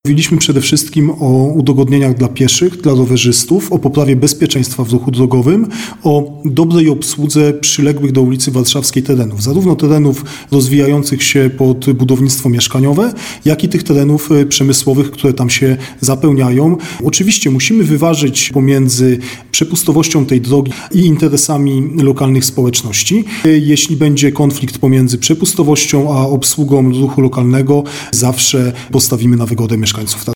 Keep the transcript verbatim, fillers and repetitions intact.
Mówiliśmy przede wszystkim o udogodnieniach dla pieszych, dla rowerzystów, o poprawie bezpieczeństwa w ruchu drogowym, o dobrej obsłudze przyległych do ulicy Warszawskiej terenów, zarówno terenów rozwijających się pod budownictwo mieszkaniowe, jak i tych terenów przemysłowych, które tam się zapełniają. Oczywiście musimy wyważyć pomiędzy przepustowością tej drogi i interesami lokalnych społeczności. Jeśli będzie konflikt pomiędzy przepustowością a obsługą ruchu lokalnego, zawsze postawimy na wygodę mieszkańców.